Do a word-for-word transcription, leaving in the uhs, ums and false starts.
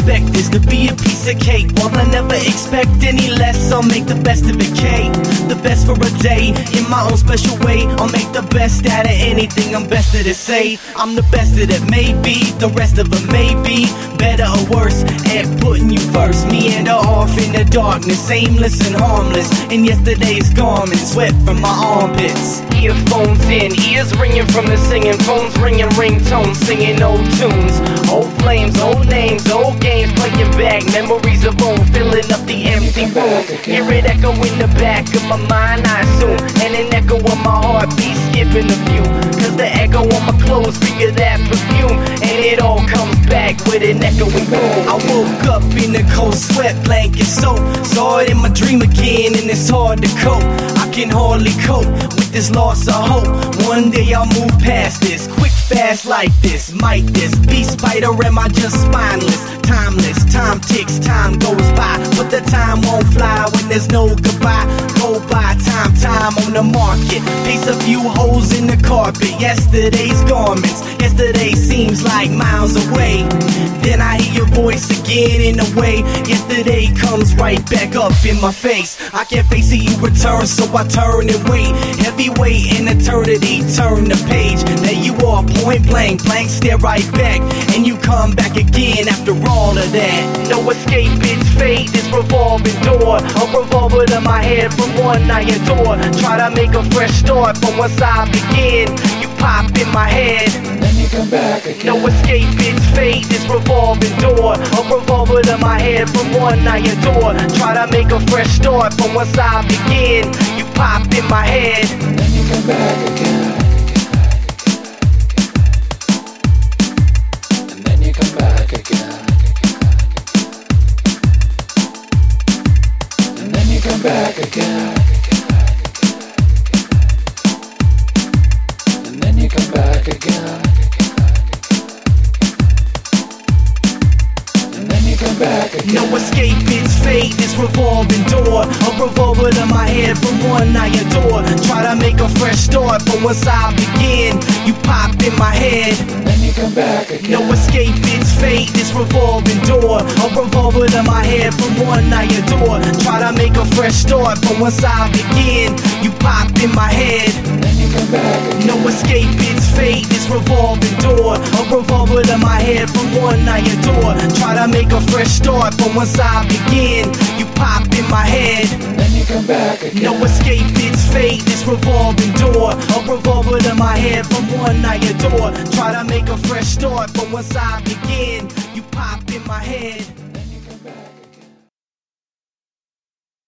expect this to be a piece of cake. While I never expect any less, I'll make the best of it, K. The best for a day, in my own special way. I'll make the best out of anything, I'm best at it, say. I'm the best at it, maybe. The rest of them may be better or worse at putting you first. Meander off in the darkness, aimless and harmless. In yesterday's garments, sweat from my armpits. Earphones in, ears ringing from the singing. Phones ringing, ringtones, singing old tunes. Old flames, old names, old games, playing back. Memories of old, filling up the empty room. Hear it echo in the back of my mind, I assume. And an echo of my heartbeat, skipping a few. Cause the echo on my clothes speak of that perfume. And it all comes back with an echoing boom. I woke up in a cold sweat blanket soap. Saw it in my dream again and it's hard to cope. I can hardly cope with this loss of hope. One day I'll move past this, quick fast like this. Might this be spider, am I just spineless? Timeless, time ticks, time goes by, but the time won't fly when there's no goodbye. Go by, time, time on the market. Face a few holes in the carpet. Yesterday's garments, yesterday seems like miles away. Then I hear your voice again in a way. Yesterday comes right back up in my face. I can't face it, you return, so I turn and wait. Heavyweight in eternity, turn the page. There you are, point blank, blank, stare right back. And you come back again after all of that. No escape, it's fate, this revolving door. A revolver to my head from one I adore. Try to make a fresh start from once I begin. You pop in my head, then you come back again. No escape, it's fate, this revolving door. A revolver to my head from one I adore. Try to make a fresh start from once I begin. You pop in my head, then you come back again. And then you come back again. And then you come back again. And then you come back again. Come back again. No escape, it's fate, this revolving door. A revolver to my head from one I adore. Try to make a fresh start from once I begin. You pop in my head, then you come back again. No escape, it's fate, this revolving door. A revolver to my head from one I adore. Try to make a fresh start from once I begin. You pop in my head, then you come back again. No escape, it's fate, this revolving door. A revolver to my head from one I adore. Try to make a fresh start from once I begin. You pop in my head, then you come back again. No escape, it's fate, this revolving door. A revolver to my head from one I adore. Try to make a fresh start from once I begin. You pop in my head.